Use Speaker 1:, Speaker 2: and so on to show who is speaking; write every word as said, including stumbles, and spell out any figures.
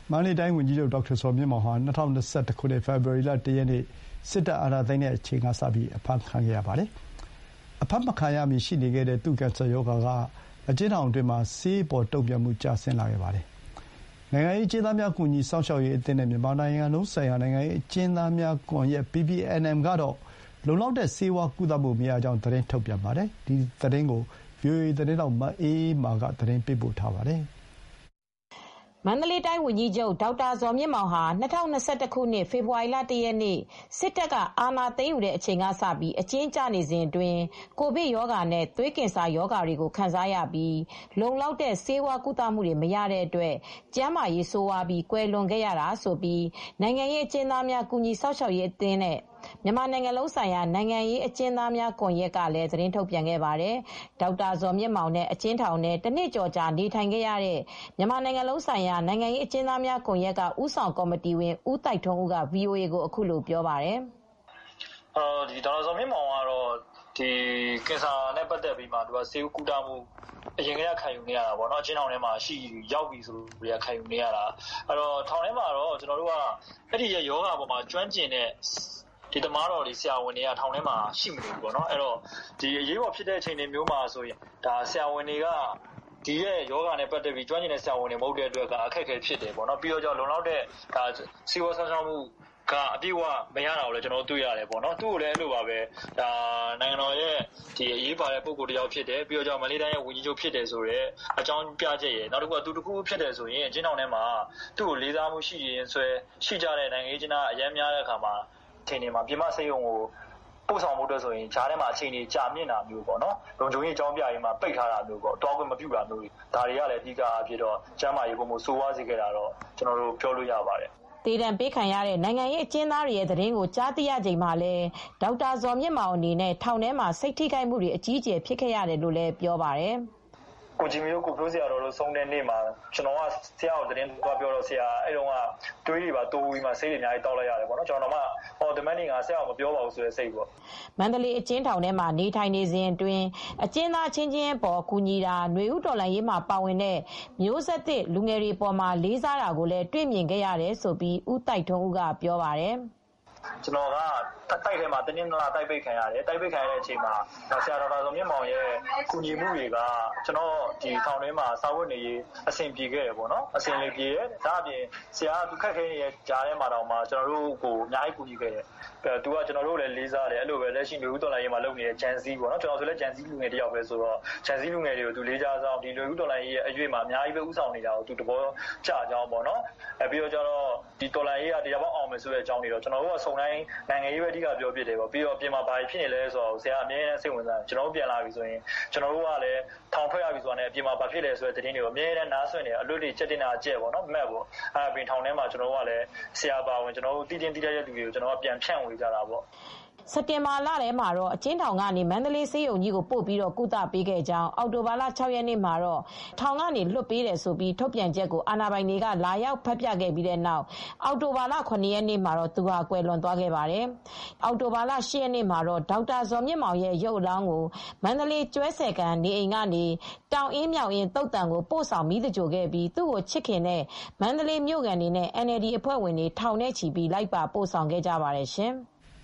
Speaker 1: မန္တလေးတိုင်းဝန်ကြီးချုပ်ဒေါက်တာဇော်မြင့်မောင်ဟာ၂၀၂၁ ခုနှစ် ဖေဖော်ဝါရီလ ၁ ရက်နေ့စစ်တပ်အာဏာသိမ်းတဲ့အချိန်ကစပြီးအဖမ်းခံခဲ့ရပါတယ်။အဖမ်းမခံရမီရှိနေခဲ့တဲ့သူ့ကင်ဆာရောဂါကအကျဉ်းထောင်အတွင်းမှာဆေးအပေါ်တုံ့ပြန်မှုကျဆင်းလာခဲ့ပါတယ်။နိုင်ငံရေးအကျဉ်းသားများကူညီစောင့်ရှောက်ရေးအသင်းနဲ့မြန်မာနိုင်ငံလုံးဆိုင်ရာနိုင်ငံရေးအကျဉ်းသားများကွန်ရက် ပီ ပီ အန် အမ် ကတော့လုံလောက်တဲ့ဆေးဝါးကုသမှုမရကြောင်းသတင်းထုတ်ပြန်ပါတယ်။ဒီသတင်းကို ဗွီအိုအေသတင်းထောက်မအေးအေးမာကသတင်းပေးပို့ထားပါတယ်။
Speaker 2: မန္တလေးတိုင်းဝန်ကြီးချုပ်ဒေါက်တာဇော်မြင့်မောင်ဟာ၂၀၂၁ ခုနှစ် ဖေဖေါ်ဝါရီလ ၁ ရက်နေ့စစ်တပ်ကအာဏာသိမ်းယူတဲ့အချိန်ကစပြီးအကျဉ်းကျနေစဉ်အတွင်းကိုဗစ်ရောဂါနဲ့သွေးကင်ဆာရောဂါတွေကိုခံစားရပြီးလုံလောက်တဲ့ဆေးဝါးကုသမှုတွေမရတဲ့အတွက်ကျန်းမာရေးဆိုးဝါးပြီးကွယ်လွန်ခဲ့ရတာဆိုပြီးနိုင်ငံရေးအကျဉ်းသားများကူညီစောင့်ရှောက်ရေးအသင်းနဲ့မြန်မာနိုင်ငံလုံးဆိုင်ရာနိုင်ငံရေးအကျဉ်းသားများကွန်ရက်ကလည်းသတင်းထုတ်ပြန်ခဲ့ပါတယ်။ဒေါက်တာဇော်မြင့်မောင်နဲ့အကျဉ်းထောင်ထဲတနှစ်ကျော်ကြာနေထိုင်ခဲ့ရတဲ့မြန်မာနိုင်ငံလုံးဆိုင်ရာနိုင်ငံရေးအကျဉ်းသားများကွန်ရက်ကဦးဆောင်ကော်မတီဝင်ဦးသိုက်ထွန်းဦးက ဗွီအိုအေကိုအခုလိုပြောပါတယ်
Speaker 3: ။အော်ဒီဒေါက်တာဇော်မြင့်မောင်ကတော့ဒီကင်ဆာနဲ့ပတ်သက်ပြီးမှသူကဆေးကုသမှုအရင်ကတည်းကခံယူနေရတာပေါ့နော်အကျဉ်းထောင်ထဲမှာရှိရောက်ပြီဆိုတော့ခံယူနေရတာအဲ့တော့ထောင်ထဲမှာတော့ကျွန်တော်တို့ကအဲ့ဒီရဲ့ယောဂပေါ်မှာကျွမ်းကျင်တဲ့ဒီသမားတော်တွေဆရာဝန်တွေကထောင်ထဲမှာရှိမနေဘူးပေါ့နော်အဲ့တော့ဒီအရေးပေါ်ဖြစ်တဲ့အချိန်တွေမျိုးမှာဆိုရင်ဒါဆရာဝန်တွေကဒီရဲ့ယောဂနဲ့ပတ်သက်ပြီးကျွမ်းကျင်တဲ့ဆရာဝန်တွေမဟုတ်တဲ့အတွက်အခက်အခဲဖြစ်တယ်ပေါ့နော်ပြီးတော့ကြောင့်လုံလောက်တဲ့ဒါစီဝါဆောင်ဆောင်မှုကအပြည့်အဝမရတာကိုလည်းကျွန်တော်တို့တွေ့ရတယ်ပေါ့နော်သူ့ကိုလည်းအဲ့လိုပါပဲဒါနိုင်ငံတော်ရဲ့ဒီအရေးပါတဲ့ပုံကိုယ်တယောက်ဖြစ်တယ်ပြီးတော့ကြောင့်မလေးတိုင်းရဲ့ဝန်ကြီးချုပ်ဖြစ်တယ်ဆိုတော့အကြောင်းပြချက်ရယ်နောက်တစ်ခုကသူတစ်ခုဖြစ်တယ်ဆိုရင်အကျဉ်းထောင်ထဲမှာသူ့ကိုလေးစားမှုရှိရင်ဆွဲရှိကြတဲ့နိုင်ငံရေးကျင်းသားအများများတဲ့အခါမှာအချိန်တွေမှာပြည်မစေယုံကိုပို့ဆောင်မှုအတွက်ဆိုရင်ဂျားထဲမှာအချိန်တွေကြာမြင့်တာမျိုးပေါ့နော်လုံခြုံရေးအကြောင်းပြရေးမှာပိတ်ထားတာမျိုးပေါ့တောင်းခွင့်မပြုတာမျိုးဒါတွေကလည်းအဓိကအဖြစ်တော့ကျမ်းမာရေးပုံမှုစိုးဝါးစေခဲ့တာတော့ကျွန်တော်တို့ပြောလို့ရပါတယ်
Speaker 2: တေတံပေးခံရတဲ့နိုင်ငံရေးအကျဉ်းသားတွေရဲ့သတင်းကိုကြားသိရချိန်မှာလဲဒေါက်တာဇော်မြင့်မောင်အနေနဲ့ထောင်ထဲမှာစိတ်ထိခိုက်မှုတွေအကြီးအကျယ်ဖြစ်ခဲ့ရတယ်လို့လည်းပြောပါတယ်
Speaker 3: ကိုကြီးမျိုးကိုပြောစရာတော်လို့ဆုံးတဲ့နေ့မှာကျွန်တော်ကဆရာကိုသတင်းသွားပြောတော့ဆရာအဲ့တုန်းကတွေးတွေပါတိုးပြီးမှစိတ်တွေအများကြီးတောက်လိုက်ရတယ်ပေါ့နော်ကျွန်တော်မှဟောဒီမန်နေကဆရာကိုမပြောပါဘူးဆိုတဲ့စိတ်ပေါ့
Speaker 2: မန္တလေးအကျဉ်းထောင်ထဲမှာနေထိုင်နေစဉ်အတွင်းအကျဉ်းသားချင်းချင်းပေါ်ကူညီတာຫນွေဥတော်လှန်ရေးမှာပါဝင်တဲ့မျိုးဆက်သစ်လူငယ်တွေပေါ်မှာလေးစားတာကိုလည်းတွေ့မြင်ခဲ့ရတယ်ဆိုပြီးဦးတိုက်ထွန်းဦးကပြောပါတယ်
Speaker 3: ကျွန်တော်ကတိုက်ထဲမှာတင်းတင်းလာတိုက်ပိတ်ခံရတယ်တိုက်ပိတ်ခံရတဲ့အချိန်မှာဆရာတော်တော်ဇော်မြင့်မောင်ရဲ့ကူညီမှုတွေကကျွန်တော်ဒီထောင်ထဲမှာစာဝတ်နေရေးအဆင်ပြေခဲ့တယ်ပေါ့နော်အဆင်လေးပြေတယ်ဒါအပြင်ဆရာကသူခက်ခဲနေတဲ့ကြားထဲမှာတောင်မှကျွန်တော်တို့ကိုအများကြီးကူညီခဲ့တယ်သူကကျွန်တော်တို့လည်းလေးစားတယ်အဲ့လိုပဲလက်ရှိလူဦးတော်လိုင်းရေးမှာလုပ်နေတဲ့ဂျန်စီပေါ့နော်ကျွန်တော်ဆိုလည်းဂျန်စီလူငယ်တယောက်ပဲဆိုတော့ဂျန်စီလူငယ်တွေကိုသူလေးစားဆောင်ဒီလူဦးတော်လိုင်းရေးရဲ့အရွေ့မှာအများကြီးပဲဥဆောင်နေတာကိုသူတဘောကြအကြောင်းပေါ့နော်အဲပြီးတော့ကျတော့ဒီတော်လိုင်းရေးကတရားပေါက်အောင်မယ်ဆိုတဲ့အကြောင်းတွေတော့ကျွန်တော်တို့ကစုံတိုင်းနိုင်ငံရေးပဲအဓိကပြောပြတယ်ပေါ့ပြီးတော့ပြင်မှာဘာဖြစ်နေလဲဆိုတော့ဆရာအမြဲတမ်းစိတ်ဝင်စားကျွန်တော်တို့ပြန်လာပြီဆိုရင်ကျွန်တော်တို့ကလည်းထောင်ထွက်ရပြီဆိုတာနဲ့ပြင်မှာဘာဖြစ်လဲဆိုတဲ့သတင်းတွေကိုအမြဲတမ်းနားဆွင့်နေအလွတ်တွေချက်တင်တာကြက်ပေါ့နော်မက်ပေါ့အဲပြင်ထောင်ထဲမှာကျွန်တော်တို့ကလည်းဆရာပါဝင်ကျွန်တော်တို့တည်တင်တည်တဲ့လူတွေကိုကျွန်တော်ကပြန်ဖြန့်ဝေကြတာပေါ့
Speaker 2: စက်တင်ဘာလထဲမှာတော့အကျဉ်းထောင်ကနေမန္တလေးဆေးရုံကြီးကိုပို့ပြီးတော့ကုသပေးခဲ့ကြောင်းအောက်တိုဘာလ၆ရက်နေ့မှာတော့ထောင်ကနေလွတ်ပေးတယ်ဆိုပြီးထုတ်ပြန်ချက်ကိုအာဏာပိုင်တွေကလာရောက်ဖတ်ပြခဲ့ပြီးတဲ့နောက်အောက်တိုဘာလခုနှစ်ရက်နေ့မှာတော့သူဟာကွယ်လွန်သွားခဲ့ပါတယ်။အောက်တိုဘာလ၈ရက်နေ့မှာတော့ဒေါက်တာဇော်မြင့်မောင်ရဲ့ရုပ်အလောင်းကိုမန္တလေးကျွဲဆယ်ကန်နေအိမ်ကနေတောင်အင်းမြောင်အင်းတုတ်တန်ကိုပို့ဆောင်မိသကြိုခဲ့ပြီးသူ့ကိုချစ်ခင်တဲ့မန္တလေးမြို့ကန်တွေနဲ့ အန်အယ်လ်ဒီ အဖွဲ့ဝင်တွေထောင်နဲ့ချီပြီးလိုက်ပါပို့ဆောင်ခဲ့ကြပါတယ်ရှင်။